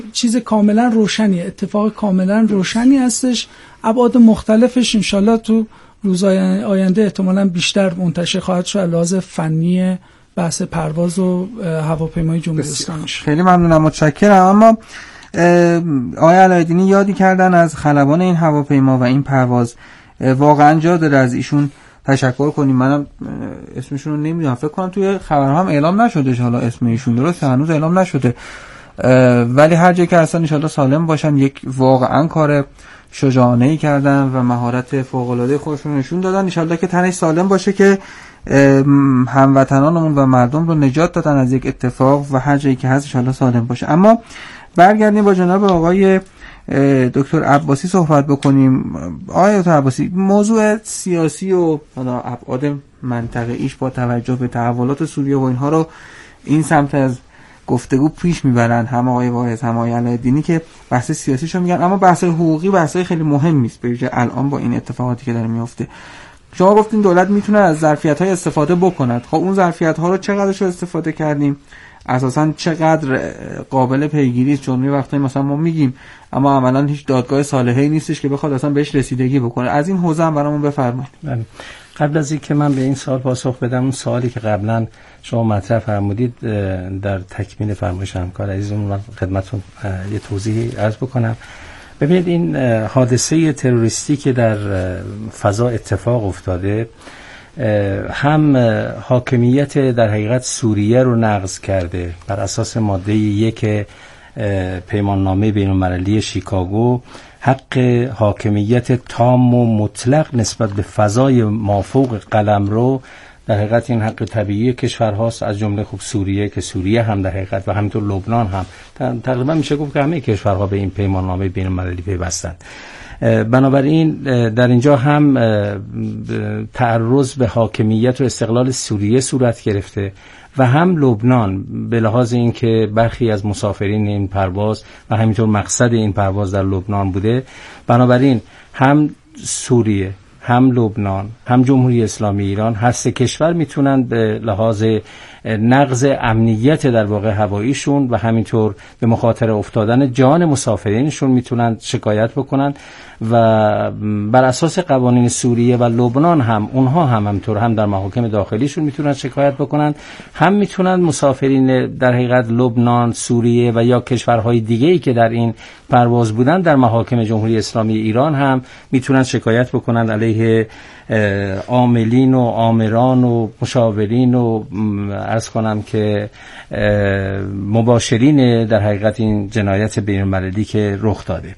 چیز کاملا روشنیه، اتفاق کاملا روشنی هستش. ابعاد مختلفش انشالله تو روزهای آینده احتمالاً بیشتر منتشر خواهد شد لحاظ فنی بحث پرواز و هواپیمای جمهوری اسلامی. خیلی ممنونم، متشکرم. اما آقای علایالدینی یادی کردن از خلبان این هواپیما و این پرواز، واقعا جا داره از ایشون تشکر کنیم. منم اسمشون رو نمیدونم، فکر کنم توی خبرها هم اعلام نشده، حالا اسم ایشون درسته هنوز اعلام نشده، ولی هر جایی که اصلا ان شاءالله سالم باشن، یک واقعا کار شجاعانه‌ای کردن و مهارت فوق‌العاده خودشون نشون دادن. ان شاءالله که تنش سالم باشه که هموطنانمون و مردم رو نجات دادن از یک اتفاق و هر جایی که هست ان شاءالله سالم باشه. اما برگردیم با جناب آقای دکتر عباسی صحبت بکنیم. آقای دکتر عباسی، موضوع سیاسی و ابعاد منطقه‌ایش با توجه به تحولات سوریه و اینها رو این سمت از گفتگو پیش میبرن، هم آقای واعظ هم آقای علایالدینی که بحث سیاسیشو میگن، اما بحث حقوقی بحث خیلی مهمی است به الان با این اتفاقاتی که داره میفته. شما گفتین دولت میتونه از ظرفیت‌های استفاده بکند. خب اون ظرفیت‌ها رو چقدرش استفاده کردیم؟ اساساً چقدر قابل پیگیری است؟ چون وقتی مثلا ما میگیم اما عملاً هیچ دادگاه صالحی نیستش که بخواد اصلا بهش رسیدگی بکنه. از این حوزه هم برامون بفرمایید. قبل از اینکه من به این سوال پاسخ بدم، اون سوالی که قبلا شما مطرح فرمودید در تکمیل فرمایش همکار عزیزمون من خدمتتون یه توضیحی عرض بکنم. ببینید این حادثه تروریستی که در فضا اتفاق افتاده هم حاکمیت در حقیقت سوریه رو نقض کرده بر اساس ماده 1 پیماننامه بین‌المللی شیکاگو، حق حاکمیت تام و مطلق نسبت به فضای مافوق قلمرو در حقیقت این حق طبیعی کشورهاست، از جمله خب سوریه که سوریه هم در حقیقت و همینطور لبنان هم تقریبا میشه گفت که همه کشورها به این پیماننامه بین‌المللی پیوستند. بنابراین در اینجا هم تعرض به حاکمیت و استقلال سوریه صورت گرفته و هم لبنان به لحاظ اینکه برخی از مسافرین این پرواز و همینطور مقصد این پرواز در لبنان بوده. بنابراین هم سوریه، هم لبنان، هم جمهوری اسلامی ایران، هر سه کشور میتونن به لحاظ نقض امنیت در واقع هواییشون و همینطور به مخاطره افتادن جان مسافرینشون میتونن شکایت بکنن و بر اساس قوانین سوریه و لبنان هم اونها هم همینطور هم در محاکم داخلیشون میتونن شکایت بکنن، هم میتونن مسافرین در حقیقت لبنان، سوریه و یا کشورهای دیگه‌ای که در این پرواز بودن در محاکم جمهوری اسلامی ایران هم میتونن شکایت بکنن علیه عاملین و آمران و مشاورین و عرض کنم که مباشرین در حقیقت این جنایت بین‌المللی که رخ داده.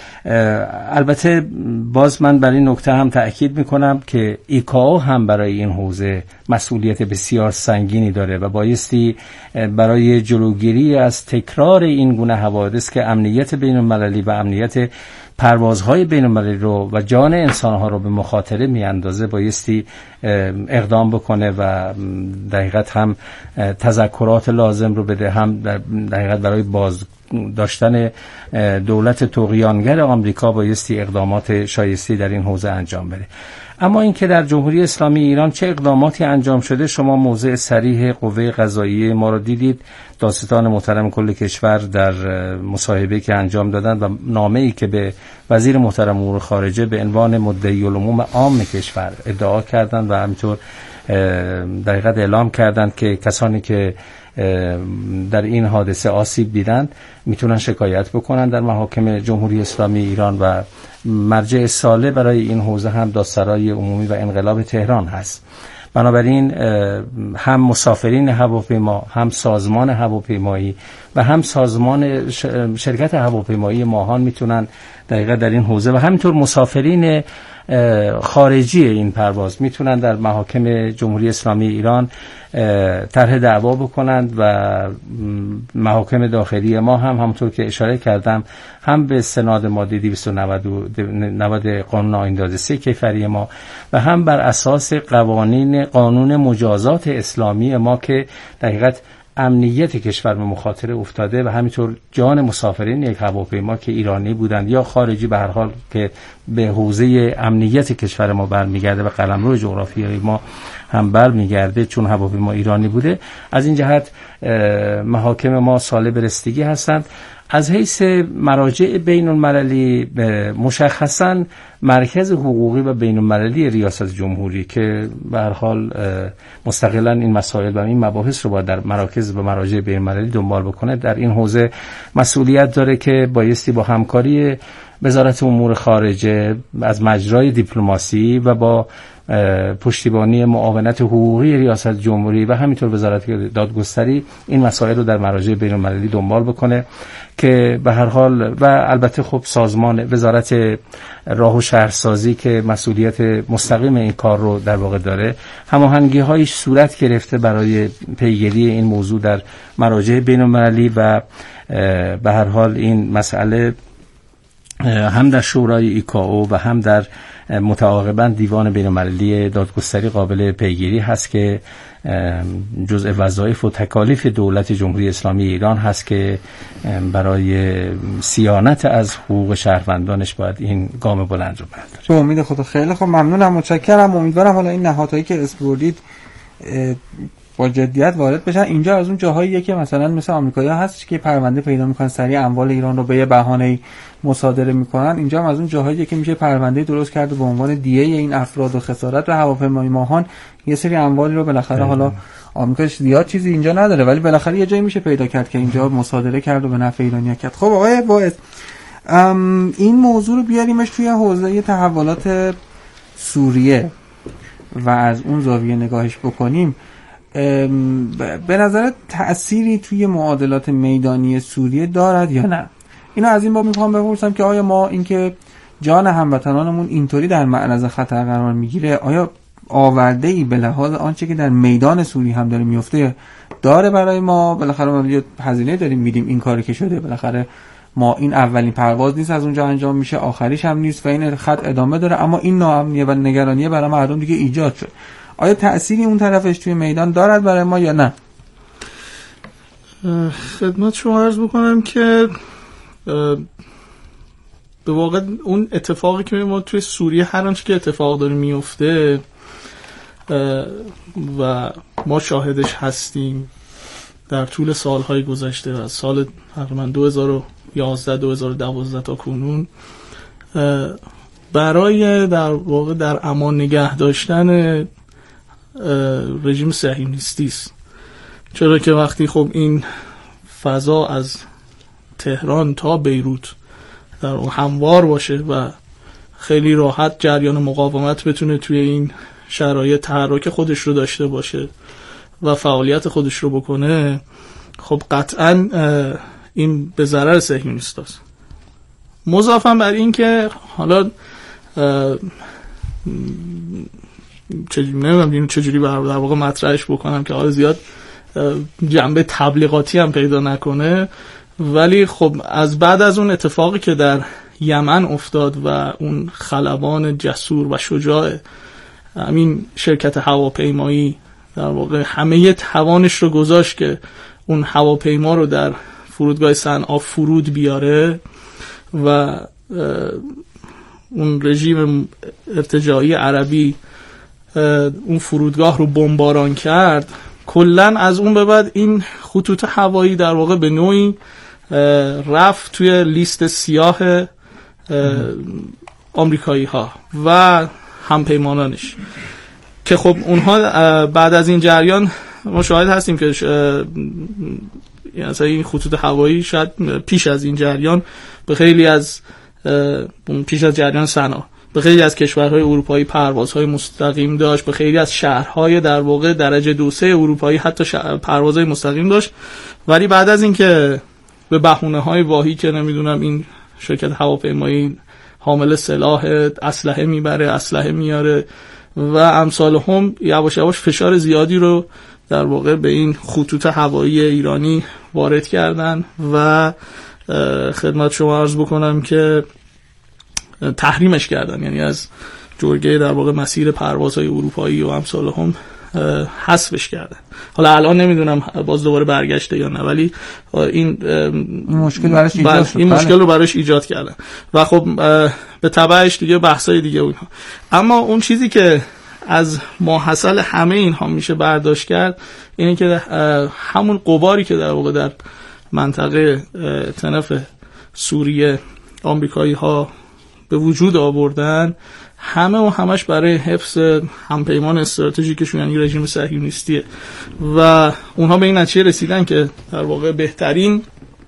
البته باز من بر این نکته هم تأکید میکنم که ایکائو هم برای این حوزه مسئولیت بسیار سنگینی داره و بایستی برای جلوگیری از تکرار این گونه حوادث که امنیت بین‌المللی و امنیت پروازهای بین‌المللی رو و جان انسانها رو به مخاطره میاندازه بایستی اقدام بکنه و در حقیقت هم تذکرات لازم رو بده، هم در حقیقت برای باز داشتن دولت طغیانگر آمریکا بایستی اقدامات شایسته در این حوزه انجام بده. اما اینکه در جمهوری اسلامی ایران چه اقداماتی انجام شده، شما موضع صریح قوه قضاییه ما رو دیدید، دادستان محترم کل کشور در مصاحبه که انجام دادند و نامه‌ای که به وزیر محترم امور خارجه به عنوان مدعی العموم عام کشور ادعا کردند و همینطور در حقیقت اعلام کردند که کسانی که در این حادثه آسیب دیدند میتونن شکایت بکنن در محاکم جمهوری اسلامی ایران و مرجع صالح برای این حوزه هم دادسرای عمومی و انقلاب تهران هست. بنابراین هم مسافرین هواپیما، هم سازمان هواپیمایی و هم سازمان شرکت هواپیمایی ماهان میتونن دقیقاً در این حوزه و همینطور مسافرین خارجی این پرواز میتونن در محاکم جمهوری اسلامی ایران طرح دعوا بکنند و محاکم داخلی ما هم همونطور که اشاره کردم هم به استناد ماده 290 قانون آیین 3 کیفری ما و هم بر اساس قانون مجازات اسلامی ما که در حقیقت امنیت کشور به مخاطره افتاده و همینطور جان مسافرین یک هواپیما که ایرانی بودند یا خارجی به هر حال که به حوزه امنیت کشور ما برمیگرده و قلمرو جغرافیایی ما هم برمیگرده چون هواپیما ایرانی بوده. از این جهت محاکم ما سالب رستگی هستند. از حیث مراجع بین المللی مشخصاً مرکز حقوقی و بین المللی ریاست جمهوری که به هر حال مستقلاً این مسائل و این مباحث رو باید در مراکز و مراجع بین المللی دنبال بکنه، در این حوزه مسئولیت داره که بایستی با همکاری وزارت امور خارجه از مجرای دیپلماسی و با پشتیبانی معاونت حقوقی ریاست جمهوری و همینطور وزارت دادگستری این مسائل رو در مراجع بین المللی دنبال بکنه که به هر حال و البته خب سازمان وزارت راه و شهرسازی که مسئولیت مستقیم این کار رو در واقع داره، هماهنگی‌هایی صورت گرفته برای پیگیری این موضوع در مراجع بین المللی و به هر حال این مسئله هم در شورای ایکائو و هم در متعاقباً دیوان بین‌المللی دادگستری قابل پیگیری هست که جزء وظایف و تکالیف دولت جمهوری اسلامی ایران هست که برای صیانت از حقوق شهروندانش باید این گام بلند رو برداره. به امید خدا. خیلی خب، ممنونم، متشکرم. امیدوارم حالا این نهادهایی که اسم بردید با جدیت وارد بشن. اینجا از اون جاهاییه که مثلا مثل آمریکایی‌ها هست که پرونده پیدا میکنن، سریع اموال ایران رو به یه بهانه‌ای مصادره میکنن. اینجا هم از اون جاهاییه که میشه پرونده درست کرده به عنوان دیه این افراد و خسارت و هواپیمای ماهان یه سری اموالی رو بالاخره حالا آمریکا زیاد چیزی اینجا نداره ولی بالاخره یه جایی میشه پیدا کرد که اینجا مصادره کرد و به نفع ایرانی‌ها کرد. خب آقای باعث، این موضوع رو بیاریمش توی حوزه تحولات سوریه و از اون زاویه نگاهش بکنیم. به نظر تأثیری توی معادلات میدانی سوریه دارد یا نه؟ اینو از این باب میخوام بپرسم که آیا ما اینکه جان هموطنانمون اینطوری در معرض خطر قرار میگیره آیا آورده ای به لحاظ آنچه که در میدان سوریه هم داره میفته داره برای ما؟ بالاخره ما یه هزینه داریم میدیم این کاری که شده، بالاخره ما این اولین پرواز نیست از اونجا انجام میشه، آخریش هم نیست و این خط ادامه داره، اما این ناامنیه و نگرانیه برای مردم دیگه ایجاد شد. آیا تأثیری اون طرفش توی میدان دارد برای ما یا نه؟ خدمت شما عرض بکنم که به واقع اون اتفاقی که ما توی سوریه هر آنچه که اتفاق داره میفته و ما شاهدش هستیم در طول سالهای گذشته و سال تقریبا 2011 تا کنون، برای در واقع در امان نگه داشتن رژیم صهیونیستی است. چرا که وقتی خب این فضا از تهران تا بیروت در هموار باشه و خیلی راحت جریان مقاومت بتونه توی این شرایط تحرک خودش رو داشته باشه و فعالیت خودش رو بکنه، خب قطعاً این به ضرر صهیونیستاست. مضافاً بر این که حالا چجوری در واقع مطرحش بکنم که حالا زیاد جنبه تبلیغاتی هم پیدا نکنه، ولی خب از بعد از اون اتفاقی که در یمن افتاد و اون خلبان جسور و شجاع همین شرکت هواپیمایی در واقع همه توانش رو گذاشت که اون هواپیما رو در فرودگاه صنعا فرود بیاره و اون رژیم ارتجاعی عربی اون فرودگاه رو بمباران کرد، کلن از اون به بعد این خطوط هوایی در واقع به نوعی رفت توی لیست سیاه آمریکایی ها و همپیمانانش که خب اونها بعد از این جریان ما شاهد هستیم که این خطوط هوایی شاید پیش از این جریان به خیلی از پیش از جریان صنعا به خیلی از کشورهای اروپایی پروازهای مستقیم داشت، به خیلی از شهرهای در واقع درجه 2-3 اروپایی حتی پروازهای مستقیم داشت، ولی بعد از این که به بهونه‌های واهی که نمیدونم این شرکت هواپیمایی حامل سلاح اسلحه میبره، اسلحه میاره و امثال هم یواش یواش فشار زیادی رو در واقع به این خطوط هوایی ایرانی وارد کردن و خدمت شما عرض بکنم که تحریمش کردن، یعنی از جرگه در واقع مسیر پروازهای اروپایی و امثال هم حذفش کردن. حالا الان نمیدونم باز دوباره برگشته یا نه، ولی این مشکل رو براش ایجاد کردن و خب به تبعش دیگه بحثای دیگه اونها. اما اون چیزی که از ماحصل همه اینها میشه برداشت کرد اینه که همون غباری که در واقع در منطقه تنف سوریه آمریکایی ها به وجود آوردن، همش برای حفظ همپیمان استراتژیکشون، یعنی رژیم صهیونیستیه. و اونها به این نتیجه رسیدن که در واقع بهترین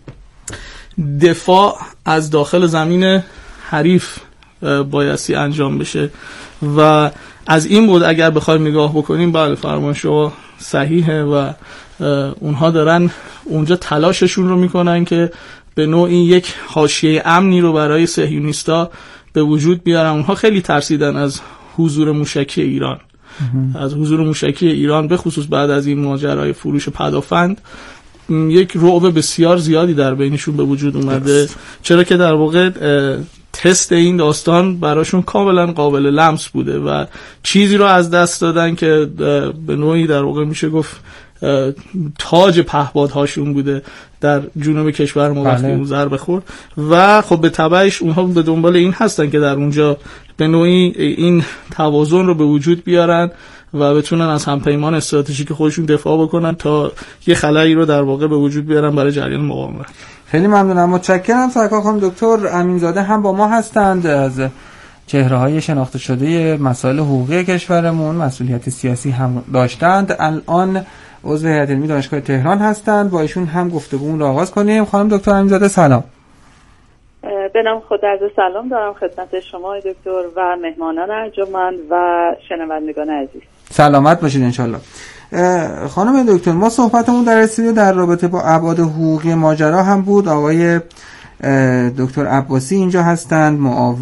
دفاع از داخل زمین حریف بایستی انجام بشه. و از این بود اگر بخوایم نگاه بکنیم، بله فرمان شما صحیحه و اونها دارن اونجا تلاششون رو میکنن که به نوعی یک حاشیه امنی رو برای صهیونیستا به وجود بیارن. اونها خیلی ترسیدن از حضور موشکی ایران، از حضور موشکی ایران، به خصوص بعد از این ماجرای فروش پدافند یک رعب بسیار زیادی در بینشون به وجود اومده، چرا که در واقع تست این داستان براشون کاملا قابل لمس بوده و چیزی رو از دست دادن که به نوعی در واقع میشه گفت تاج پهپادهاشون بوده در جنوب کشور ما وقتی اون ضربه خورد. و خب به تبعش اونها به دنبال این هستن که در اونجا به نوعی این توازن رو به وجود بیارن و بتونن از همپیمان استراتژیک خودشون دفاع بکنن تا یه خلایی رو در واقع به وجود بیارن برای جریان مقاومت. خیلی ممنونم، متشکرم. سرکار خانم دکتر امینزاده هم با ما هستند، از چهره‌های شناخته شده مسائل حقوقی کشورمون، مسئولیت سیاسی هم داشتند، الان عضو هیئت علمی دانشگاه تهران هستند. با ایشون هم گفتگومون رو آغاز کنیم. خانم دکتر امینزاده سلام. به نام خدا عرض سلام دارم خدمت شما دکتر و مهمانان ارجمند و شنوندگان عزیز. سلامت باشید انشالله. خانم دکتر، ما صحبتمون در استودیو در رابطه با ابعاد حقوقی ماجرا هم بود. آقای دکتر عباسی اینجا هستند،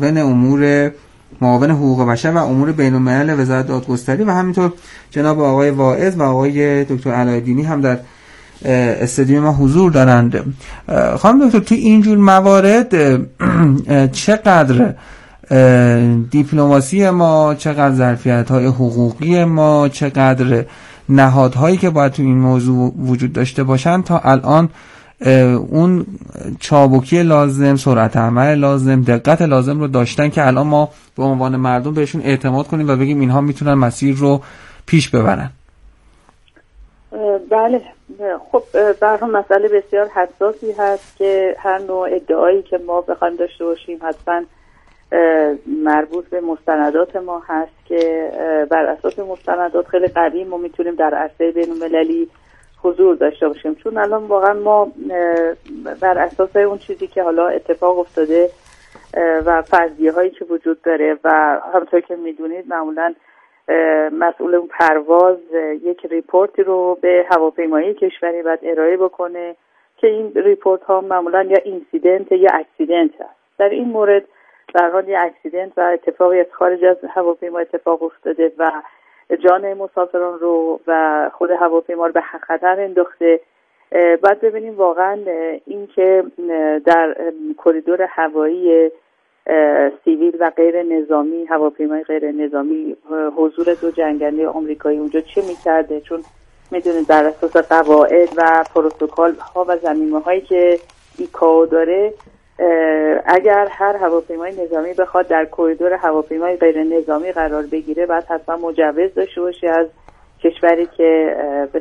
معاون حقوق بشر و امور بین‌الملل وزارت دادگستری، و همینطور جناب آقای واعظ و آقای دکتر علای‌الدینی هم در استودیو ما حضور دارند. خانم دکتر، توی اینجور موارد چقدر دیپلماسی ما، چقدر ظرفیت‌های حقوقی ما، چقدر نهادهایی که باید تو این موضوع وجود داشته باشن تا الان اون چابکی لازم، سرعت عمل لازم، دقت لازم رو داشتن که الان ما به عنوان مردم بهشون اعتماد کنیم و بگیم اینها میتونن مسیر رو پیش ببرن؟ بله، خب در هم مسئله بسیار حساسی هست که هر نوع ادعایی که ما بخوایم داشته باشیم حتما مربوط به مستندات ما هست که بر اساس مستندات خیلی قوی ما میتونیم در عرصه بین‌المللی حضور داشته باشیم. چون الان واقعا ما بر اساس اون چیزی که حالا اتفاق افتاده و فرضیه هایی که وجود داره و همونطور که میدونید معمولا مسئول اون پرواز یک ریپورتی رو به هواپیمایی کشوری باید ارائه بکنه که این ریپورت ها معمولا یا اینسیدنت یا اکسیدنت هست. در این مورد در حال یک اکسیدنت و اتفاقی از خارج از هواپیما اتفاق افتاده و جان مسافران رو و خود هواپیما رو به خطر انداخته. بعد ببینیم واقعا این که در کریدور هوایی سیویل و غیر نظامی، هواپیمای غیر نظامی، حضور دو جنگنده آمریکایی اونجا چه می‌کرده؟ چون میدونید بر اساس قواعد و پروتکل ها و ضمیمه هایی که ایکائو داره، اگر هر هواپیمای نظامی بخواد در کریدور هواپیمای غیر نظامی قرار بگیره باید حتما مجوز داشته باشه از کشوری که به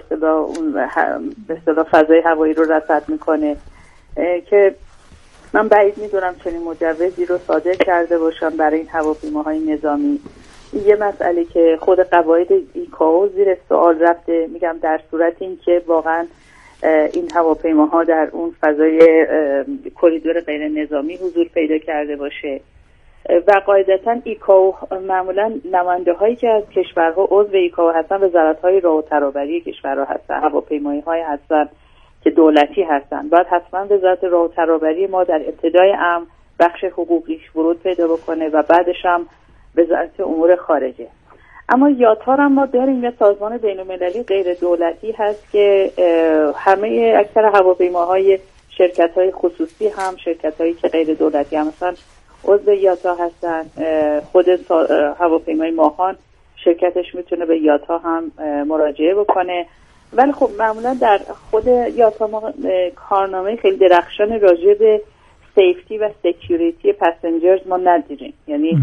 اصطلاح فضای هوایی رو رصد میکنه، که من بعید میدونم چنین مجوزی رو صادر کرده باشن برای این هواپیماهای نظامی. یه مسئله که خود قواعد ایکائو زیر سوال رفته، میگم در صورت این که واقعا این هواپیماها در اون فضای کریدور غیر نظامی حضور پیدا کرده باشه. و قاعدتا ایکائو معمولا نماینده هایی که از کشورها عضو ایکائو هستن وزارت‌های راه و ترابری کشورها هستن، هواپیمایی‌های هستن که دولتی هستن. بعد حتما وزارت راه و ترابری ما در ابتدای امر بخش حقوقیش ورود پیدا بکنه و بعدش هم وزارت امور خارجه. اما یاتار هم ما داریم یه سازمان بین‌المللی غیر دولتی هست که همه اکثر هواپیماهای شرکت‌های خصوصی هم شرکت‌هایی که غیر دولتی هم مثلا عضو یاتا هستن. خود هواپیمای ماهان شرکتش میتونه به یاتا هم مراجعه بکنه، ولی خب معمولا در خود یاتا ما کارنامه خیلی درخشان راجع به سیفتی و سکیوریتی پسنجرز ما نداریم. یعنی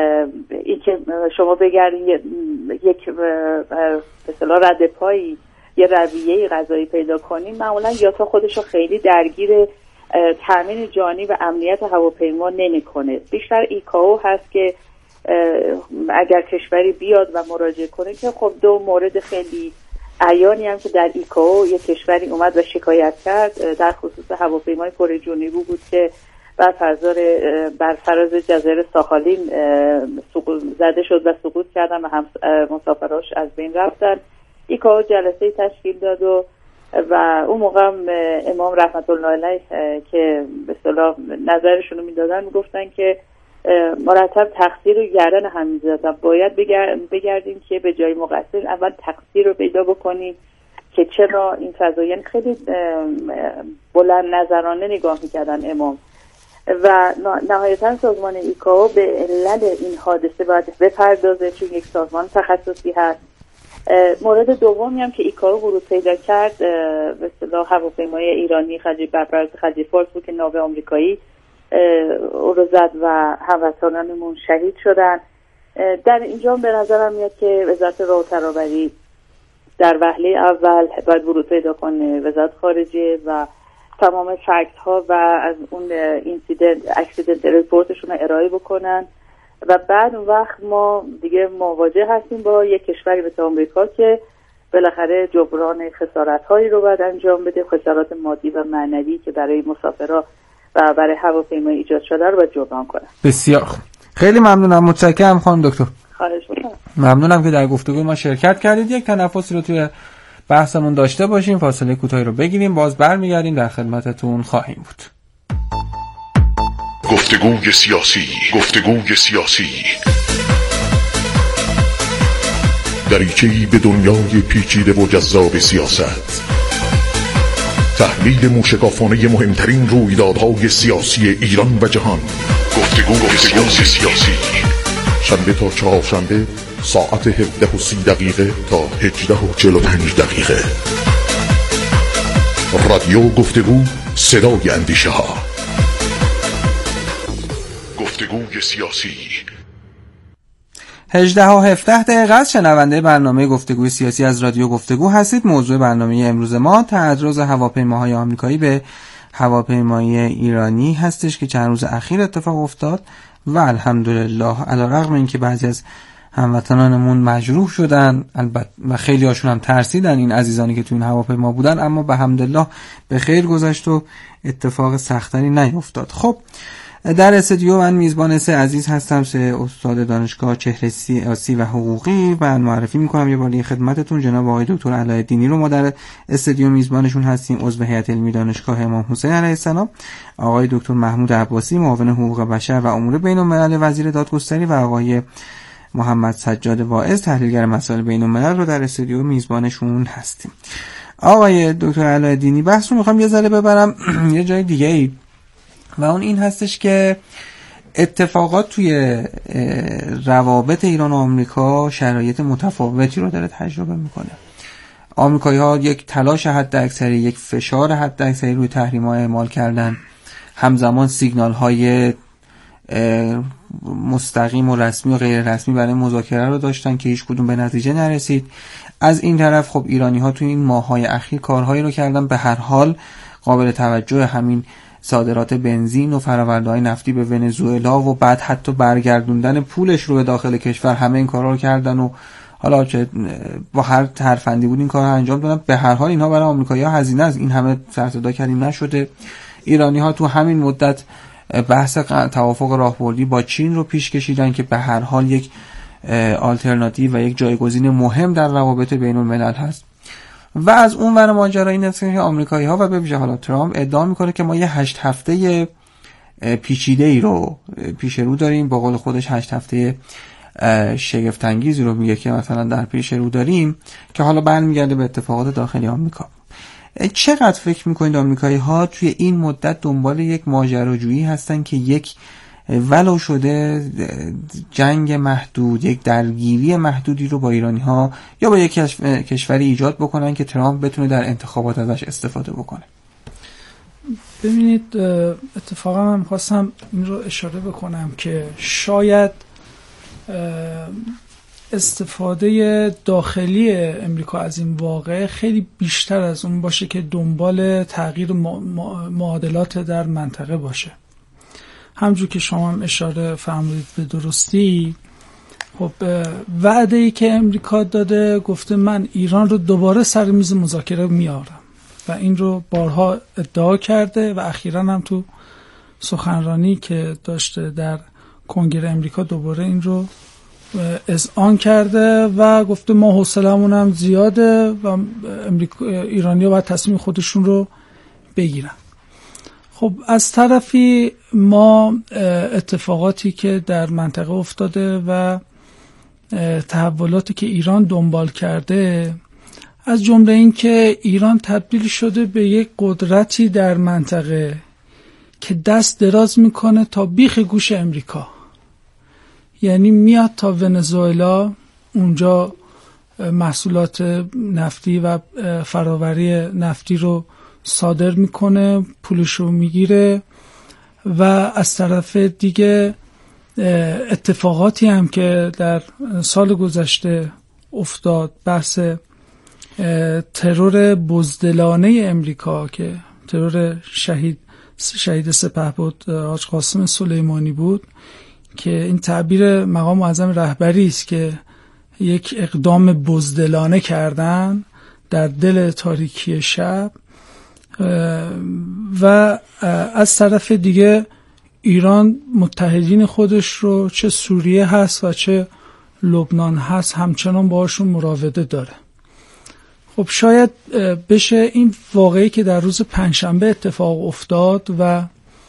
این که شما بگردید یک به اصطلاح رد پایی یه رویه غذایی پیدا کنیم، معمولا یاتا خودش رو خیلی درگیر تامین جانی و امنیت هواپیما نمیکنه. بیشتر ایکائو هست که اگر کشوری بیاد و مراجعه کنه، که خب دو مورد خیلی عیانی هم که در ایکائو یک کشوری اومد و شکایت کرد در خصوص هواپیمای کره جنوبی بود که بر فراز جزایر ساخالین زده شد و سقوط کردن و هم مسافراش از بین رفتن. ایکائو جلسه تشکیل داد و اون موقع امام رحمت الله علیه که به اصطلاح نظرشون رو میدادن میگفتن که مرتب تقصیر رو گردن هم میذارن، باید بگردیم که به جای مقصر اول تقصیر رو پیدا بکنیم که چرا این فضایین خیلی بلند نظرانه نگاه میکردن امام. و نهایتا سازمان ایکائو به علت این حادثه باید بپردازه چون یک سازمان تخصصی هست. مورد دومی هم که ایکائو ورود پیدا کرد به اصطلاح هواپیمای ایرانی خلیج فارس بود که ناو آمریکایی او رو زد و هموطنانمون شهید شدن. در اینجا به نظرم میاد که وزارت راه و ترابری در وهله اول باید ورود پیدا کنه، وزارت خارجه و تمام فکت ها و از اون اکسیدنت ریپورتشون رو ارائه بکنن و بعد اون وقت ما دیگه مواجه هستیم با یک کشوری مثل آمریکا که بالاخره جبران خسارت هایی رو باید انجام بده، خسارات مادی و معنوی که برای مسافرها و برای هواپیما ایجاد شده رو باید جبران کنن. بسیار خیلی ممنونم، متشکرم خانم دکتر. خواهش می‌کنم. ممنونم که در گفتگوی ما شرکت کردید. یک تنفسی رو توی بحثمون داشته باشیم، فاصله کوتاهی رو بگیریم، باز برمیگردیم، در خدمتتون خواهیم بود. گفتگوی سیاسی دریچه‌ای به دنیای پیچیده و جذاب سیاست، تحلیل موشکافانه مهمترین رویدادهای سیاسی ایران و جهان. گفتگوی سیاسی شنبه تا چهارشنبه ساعت 17:30 تا 18:45. رادیو گفتگو، صدای اندیشه ها. گفتگوی سیاسی 18:17 شنونده برنامه گفتگوی سیاسی از رادیو گفتگو هستید. موضوع برنامه امروز ما تعرض هواپیماهای آمریکایی به هواپیمای ایرانی هستش که چند روز اخیر اتفاق افتاد و الحمدلله علیرغم اینکه بعضی از هموطنانمون مجروح شدن البته و خیلی هاشون هم ترسیدن، این عزیزانی که تو این هواپیما بودن، اما به حمدالله به خیر گذشت و اتفاق سختری نیفتاد. خب در استودیو من میزبان سه عزیز هستم، سه استاد دانشگاه چهره سیاسی و حقوقی و معرفی میکنم یه بار خدمتتون. جناب آقای دکتر علایالدینی رو ما در استودیو میزبانشون هستیم، عضو هیئت علمی دانشگاه امام حسین علیه السلام، آقای دکتر محمود عباسی معاون حقوق بشر و امور بین الملل وزیر دادگستری و آقای محمد سجاد واعظ تحلیلگر مسائل بین الملل رو در استودیو میزبانشون هستیم. آقای دکتر علایالدینی، بحث رو میخوام یه ذره ببرم یه جای دیگه ای و اون این هستش که اتفاقات توی روابط ایران و آمریکا شرایط متفاوتی رو داره تجربه میکنه. آمریکایی‌ها یک تلاش حداکثری، یک فشار حداکثری روی تحریم‌ها اعمال کردن، همزمان سیگنال‌های مستقیم و رسمی و غیر رسمی برای مذاکره رو داشتن که هیچ کدوم به نتیجه نرسید. از این طرف خب ایرانی‌ها توی این ماه‌های اخیر کارهایی رو کردن، به هر حال قابل توجه همین صادرات بنزین و فرآورده‌های نفتی به ونزوئلا و بعد حتی برگردوندن پولش رو به داخل کشور، همه این کارا رو کردن و حالا چه با هر ترفندی بود این کارا انجام دادن. به هر حال اینها برای آمریکایی‌ها هزینه از این همه سر صدا کردیم نشده. ایرانی‌ها تو همین مدت بحث توافق راهبردی با چین رو پیش کشیدن که به هر حال یک آلترناتیو و یک جایگزین مهم در روابط بین الملل هست. و از اون ور ماجرا این است که آمریکایی‌ها و به ویژه حالا ترامپ ادعا میکنه که ما یه 8 هفته پیچیده ای رو پیش رو داریم. با قول خودش 8 هفته شگفت انگیزی رو میگه که مثلا در پیش رو داریم که حالا برمیگرده به اتفاقات داخلی آمریکا. چقدر فکر میکنید آمریکایی‌ها توی این مدت دنبال یک ماجراجویی هستن که یک ولو شده جنگ محدود، یک درگیری محدودی رو با ایرانی‌ها یا با یک کشوری ایجاد بکنن که ترامپ بتونه در انتخابات ازش استفاده بکنه؟ ببینید اتفاقا من خواستم این رو اشاره بکنم که شاید استفاده داخلی امریکا از این واقعه خیلی بیشتر از اون باشه که دنبال تغییر معادلات در منطقه باشه. همونجور که شما هم اشاره فرمودید به درستی، خب وعده‌ای که امریکا داده، گفته من ایران رو دوباره سر میز مذاکره میارم و این رو بارها ادعا کرده و اخیراً هم تو سخنرانی که داشته در کنگره امریکا دوباره این رو اذعان کرده و گفته ما حوصله‌مون هم زیاده و ایرانی‌ها باید تصمیم خودشون رو بگیرن. خب از طرفی ما اتفاقاتی که در منطقه افتاده و تحولاتی که ایران دنبال کرده، از جمله این که ایران تبدیل شده به یک قدرتی در منطقه که دست دراز میکنه تا بیخ گوش امریکا، یعنی میاد تا ونزوئلا، اونجا محصولات نفتی و فراوری نفتی رو صادر میکنه، پولش رو میگیره و از طرف دیگه اتفاقاتی هم که در سال گذشته افتاد، بحث ترور بزدلانه امریکا که ترور شهید سپهبد حاج قاسم سلیمانی بود، که این تعبیر مقام معظم رهبری است که یک اقدام بزدلانه کردن در دل تاریکی شب. و از طرف دیگه ایران متحدین خودش رو، چه سوریه هست و چه لبنان هست، همچنان باشون مراوده داره. خب شاید بشه این واقعی که در روز پنجشنبه اتفاق افتاد و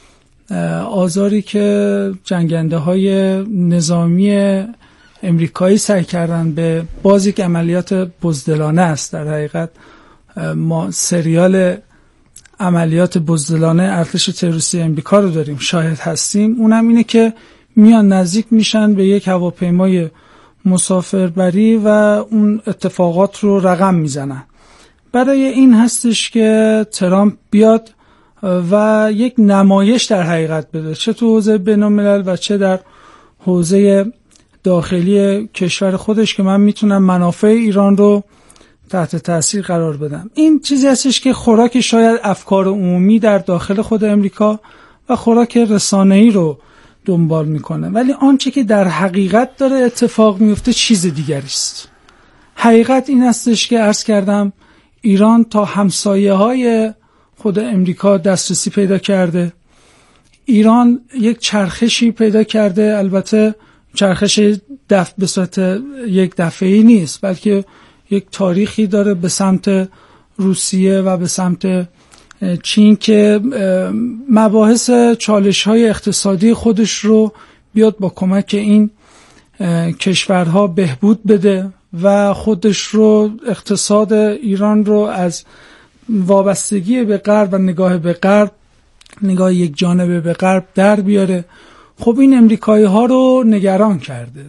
آزاری که جنگنده های نظامی امریکایی سعی کردن به باز یک عملیات بزدلانه است. در حقیقت ما سریال عملیات بزدلانه ارتش تروریستی امریکا رو داریم، شاهد هستیم. اونم اینه که میان نزدیک میشن به یک هواپیمای مسافربری و اون اتفاقات رو رقم میزنن. برای این هستش که ترامپ بیاد و یک نمایش در حقیقت بده، چه تو حوزه بین‌الملل و چه در حوزه داخلی کشور خودش، که من میتونم منافع ایران رو تحت تاثیر قرار بدم. این چیزی هستش که خوراک شاید افکار عمومی در داخل خود امریکا و خوراک رسانه‌ای رو دنبال میکنه، ولی آنچه که در حقیقت داره اتفاق میفته چیز دیگری است. حقیقت این هستش که عرض کردم ایران تا همسایه‌های خود امریکا دسترسی پیدا کرده. ایران یک چرخشی پیدا کرده، البته چرخش به صورت یک دفعه‌ای نیست، بلکه یک تاریخی داره به سمت روسیه و به سمت چین که مباحث چالش‌های اقتصادی خودش رو بیاد با کمک این کشورها بهبود بده و خودش رو، اقتصاد ایران رو از وابستگی به غرب و نگاه به غرب، نگاه یک جانبه به غرب در بیاره. خب این امریکایی ها رو نگران کرده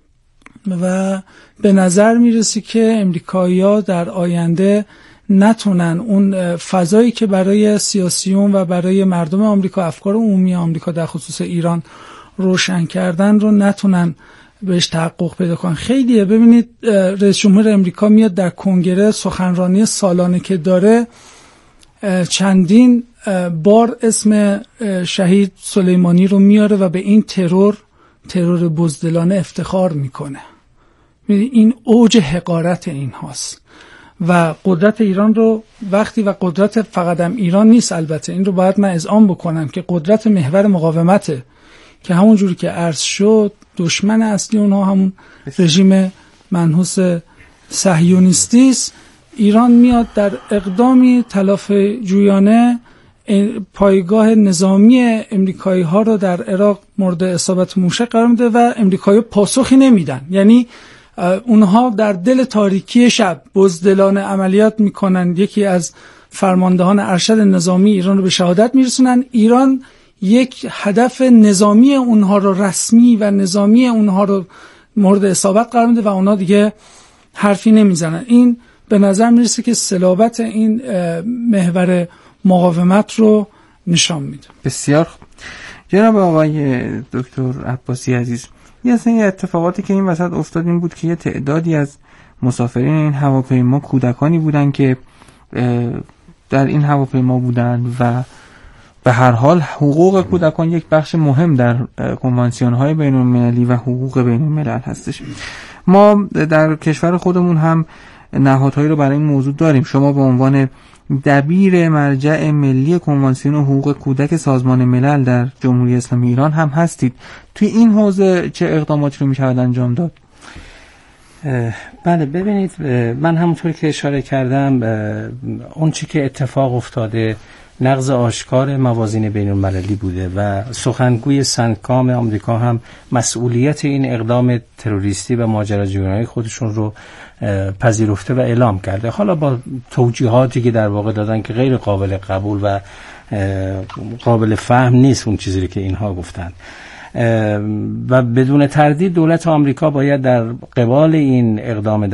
و به نظر میرسه که امریکایی ها در آینده نتونن اون فضایی که برای سیاسیون و برای مردم آمریکا، افکار عمومی آمریکا در خصوص ایران روشن کردن رو، نتونن بهش تحقق پیدا کنن. خیلیه. ببینید رئیس جمهور امریکا میاد در کنگره، سخنرانی سالانه که داره، چندین بار اسم شهید سلیمانی رو میاره و به این ترور بزدلانه افتخار میکنه. این اوج حقارت این هاست و قدرت ایران رو وقتی، و قدرت فقط هم ایران نیست، البته این رو باید من اذعان بکنم که قدرت محور مقاومته که همون جوری که عرض شد دشمن اصلی اونها همون رژیم منحوس صهیونیستی است. ایران میاد در اقدامی تلافی‌جویانه پایگاه نظامی امریکایی ها رو در عراق مورد اصابت موشک قرار میده و امریکایی پاسخی نمیدن. یعنی اونها در دل تاریکی شب بزدلانه عملیات میکنن، یکی از فرماندهان ارشد نظامی ایران رو به شهادت میرسونن. ایران یک هدف نظامی اونها رو، رسمی و نظامی اونها رو مورد اصابت قرار میده و اونها دیگه حرفی نمیزنن. این به نظر میرسه که صلابت این محور مقاومت رو نشان میده. بسیار جناب آقای دکتر عباسی عزیز، یه اتفاقاتی که این وسط افتاد این بود که یه تعدادی از مسافرین این هواپیما کودکانی بودن که در این هواپیما بودن و به هر حال حقوق کودکان یک بخش مهم در کنوانسیون‌های بین‌المللی و حقوق بین‌الملل هستش. ما در کشور خودمون هم نهادهایی رو برای این موضوع داریم. شما به عنوان دبیر مرجع ملی کنوانسیون حقوق کودک سازمان ملل در جمهوری اسلامی ایران هم هستید. توی این حوزه چه اقداماتی رو می‌شود انجام داد؟ بله، ببینید، من همونطور که اشاره کردم اون چی که اتفاق افتاده نقض آشکار موازین بین المللی بوده و سخنگوی سنکام آمریکا هم مسئولیت این اقدام تروریستی و ماجراجویانه خودشون رو پذیرفته و اعلام کرده. حالا با توجیهاتی که در واقع دادن که غیر قابل قبول و قابل فهم نیست اون چیزی که اینها گفتن، و بدون تردید دولت آمریکا باید در قبال این اقدام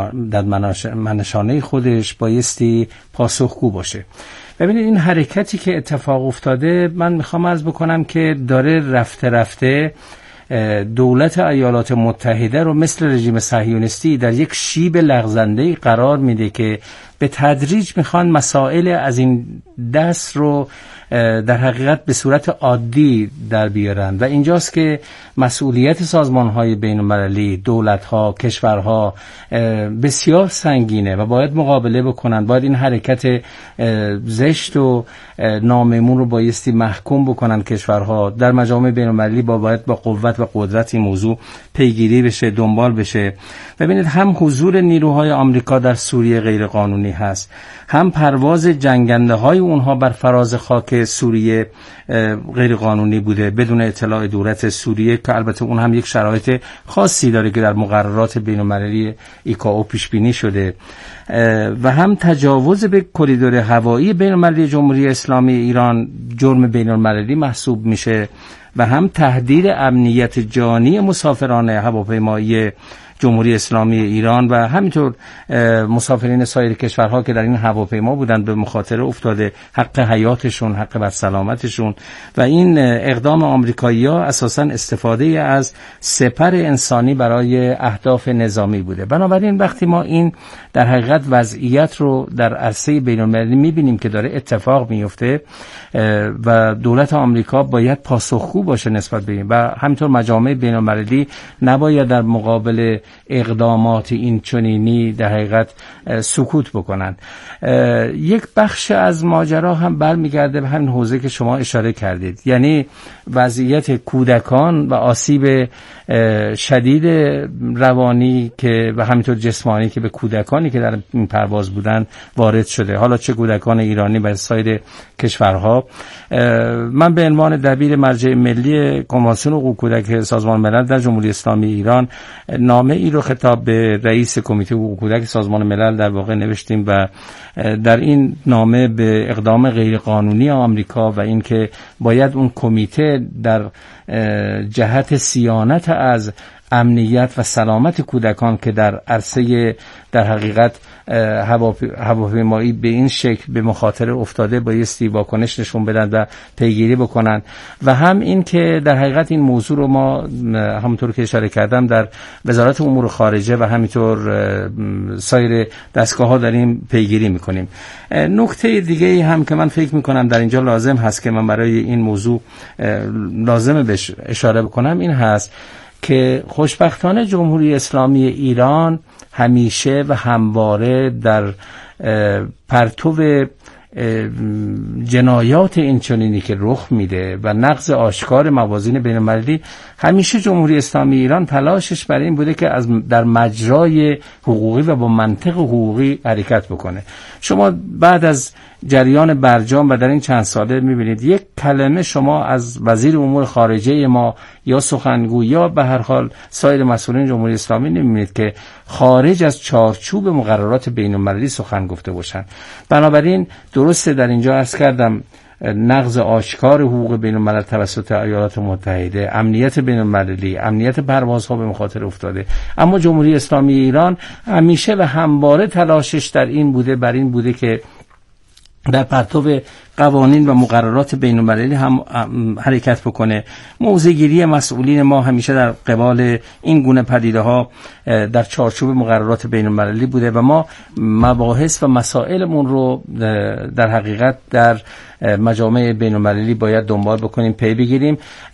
ددمنشانه خودش بایستی پاسخگو باشه. ببینید، این حرکتی که اتفاق افتاده، من میخوام عرض بکنم که داره رفته رفته دولت ایالات متحده رو مثل رژیم صهیونیستی در یک شیب لغزنده‌ای قرار میده که به تدریج میخوان مسائل از این دست رو در حقیقت به صورت عادی در بیارن و اینجاست که مسئولیت سازمان‌های بین‌المللی، دولت‌ها، کشورها بسیار سنگینه و باید مقابله بکنن. باید این حرکت زشت و ناممون رو بایستی محکوم بکنن کشورها. در مجامع بین‌المللی باید با قوت و قدرت این موضوع پیگیری بشه، دنبال بشه. ببینید، هم حضور نیروهای آمریکا در سوریه غیر قانونی هست، هم پرواز جنگنده های اونها بر فراز خاک سوریه غیر قانونی بوده بدون اطلاع دولت سوریه، که البته اون هم یک شرایط خاصی داره که در مقررات بین‌المللی ایکائو پیش بینی شده، و هم تجاوز به کریدور هوایی بین‌المللی جمهوری اسلامی ایران جرم بین‌المللی محسوب میشه، و هم تهدید امنیت جانی مسافران هواپیمایی جمهوری اسلامی ایران و همینطور مسافرین سایر کشورها که در این هواپیما بودند به مخاطره افتاده، حق حیاتشون، حق بر سلامتشون. و این اقدام آمریکایی‌ها اساساً استفاده از سپر انسانی برای اهداف نظامی بوده. بنابراین وقتی ما این در حقیقت وضعیت رو در عرصه بین‌المللی می‌بینیم که داره اتفاق میفته و دولت آمریکا باید پاسخگو باشه نسبت به این، و همینطور مجامع بین‌المللی نباید در مقابل اقدامات این چنینی در حقیقت سکوت بکنن. یک بخش از ماجرا هم برمیگرده به همین حوزه که شما اشاره کردید، یعنی وضعیت کودکان و آسیب شدید روانی که و همینطور جسمانی که به کودکانی که در این پرواز بودن وارد شده، حالا چه کودکان ایرانی و سایر کشورها. من به عنوان دبیر مرجع ملی کنوانسیون حقوق کودک سازمان ملل در جمهوری اسلامی ایران نامه ای رو خطاب به رئیس کمیته حقوق کودک سازمان ملل در واقع نوشتیم و در این نامه به اقدام غیرقانونی آمریکا و اینکه باید اون کمیته در جهت صیانت از امنیت و سلامت کودکان که در عرصه در حقیقت هواپیمایی به این شکل به مخاطره افتاده بایستی واکنش نشون بدن و پیگیری بکنن، و هم این که در حقیقت این موضوع رو ما همونطور که اشاره کردم در وزارت امور خارجه و همینطور سایر دستگاه‌ها داریم پیگیری میکنیم. نکته دیگه هم که من فکر میکنم در اینجا لازم هست که من برای این موضوع لازمه بهش اشاره بکنم این هست که خوشبختانه جمهوری اسلامی ایران همیشه و همواره در پرتو جنایات اینچنینی که رخ میده و نقض آشکار موازین بین‌المللی، همیشه جمهوری اسلامی ایران تلاشش برای این بوده که در مجرای حقوقی و با منطق حقوقی حرکت بکنه. شما بعد از جریان برجام و در این چند ساله میبینید یک کلمه شما از وزیر امور خارجه ما یا سخنگو یا به هر حال سایر مسئولین جمهوری اسلامی نمیبینید که خارج از چارچوب مقررات بین‌المللی سخن گفته باشن. بنابراین درسته در اینجا عرض کردم نقض آشکار حقوق بین‌الملل توسط ایالات متحده، امنیت بین‌المللی، امنیت پروازها به مخاطره افتاده، اما جمهوری اسلامی ایران همیشه و همواره تلاشش در این بوده که در پرتو قوانین و مقررات بین‌المللی هم حرکت بکنه. موضع‌گیری مسئولین ما همیشه در قبال این گونه پدیده‌ها در چارچوب مقررات بین‌المللی بوده و ما مباحث و مسائلمون رو در حقیقت در مجامع بین‌المللی باید دنبال بکنیم، پی بگیریم.